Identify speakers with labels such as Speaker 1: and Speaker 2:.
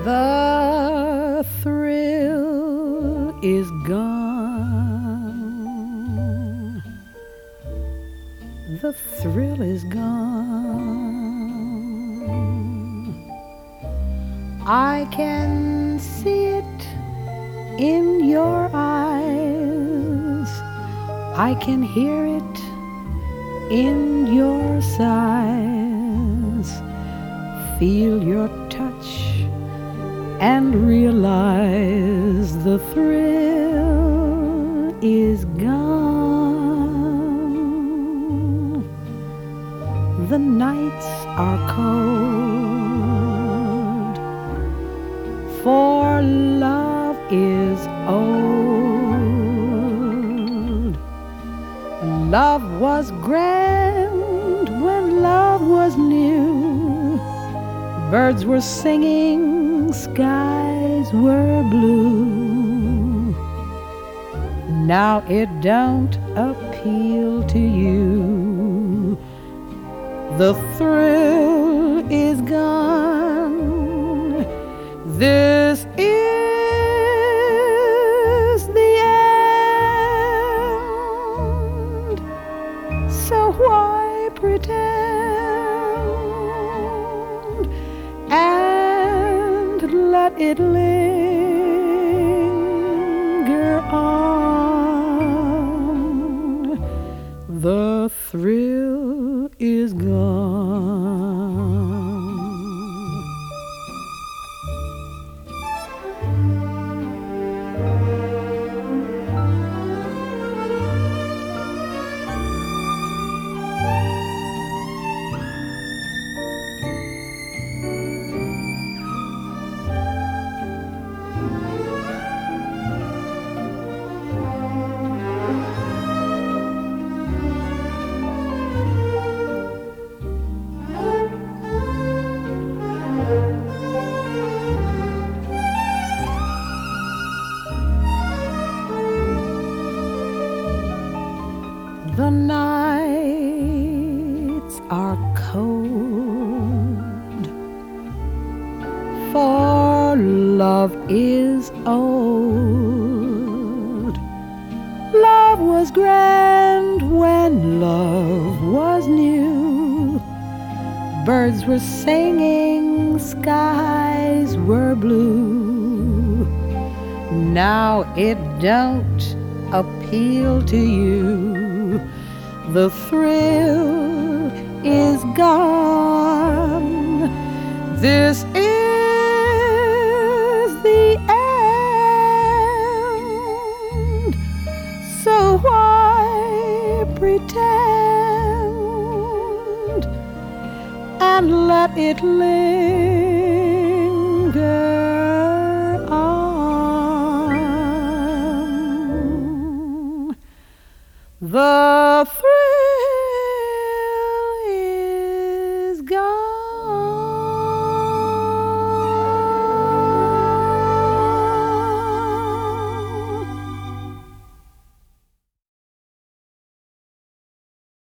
Speaker 1: The thrill is gone. The thrill is gone. I can see it in your eyes. I can hear it in your sighs. Feel your touch and realize the thrill is gone. The nights are cold, for love is old. Love was grand when love was new. Birds were singing, skies were blue. Now it don't appeal to you. The thrill is gone. This is the end. So why pretend and let it linger on? The thrill is gone. The nights are cold, for love is old. Love was grand when love was new. Birds were singing, skies were blue. Now it don't appeal to you. The thrill is gone. This is the end. So why pretend and let it linger on? The thrill